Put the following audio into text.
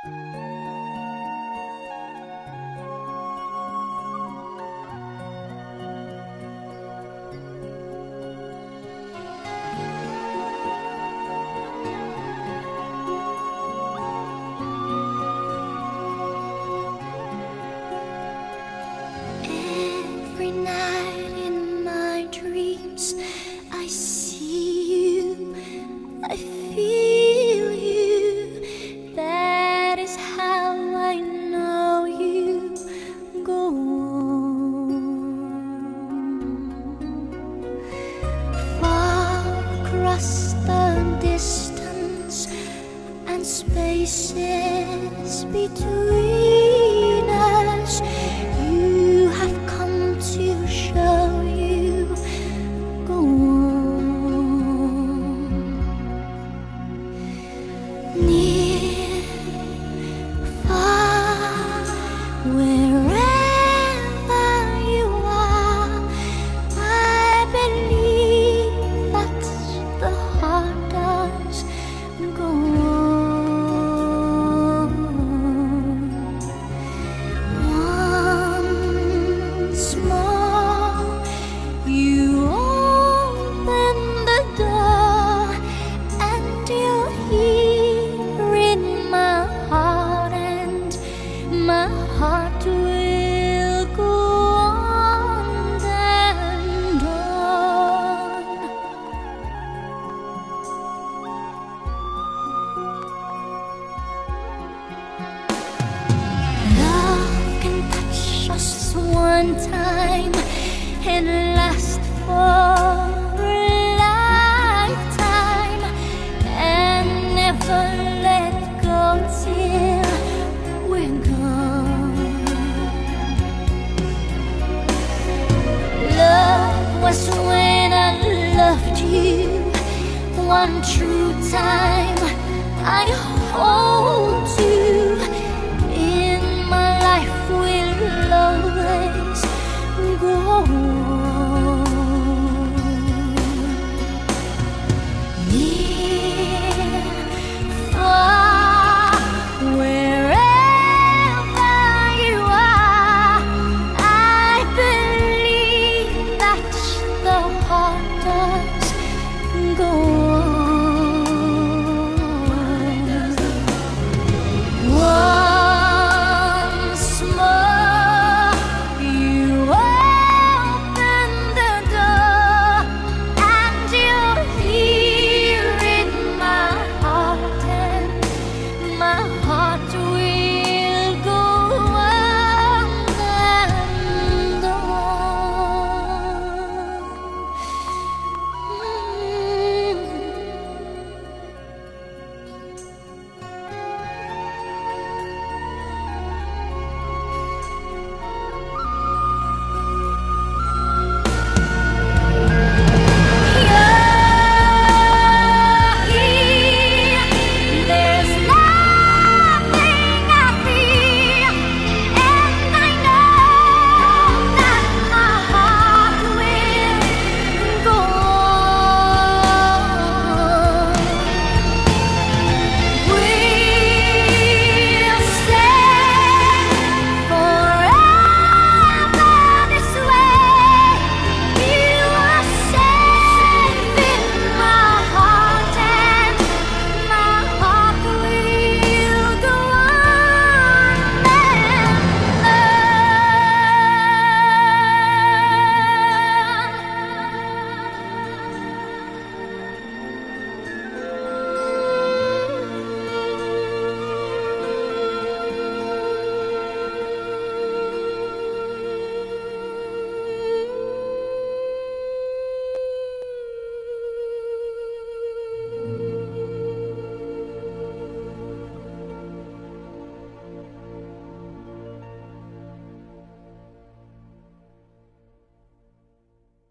Every night in my dreams, I see you, I feel you. That is how I know you. Go on. Far across the distance and spaces between us, you have come to show you. Go on. Near, far, wherever you are, I believe that the heart does. Go on. Once more, you open the door, and you're here in my heart, and my heart will go on and on. Love can touch us one time and last for a lifetime, and never let go till we're gone. Love was when I loved you one true time. I hold you in my life, will always go on.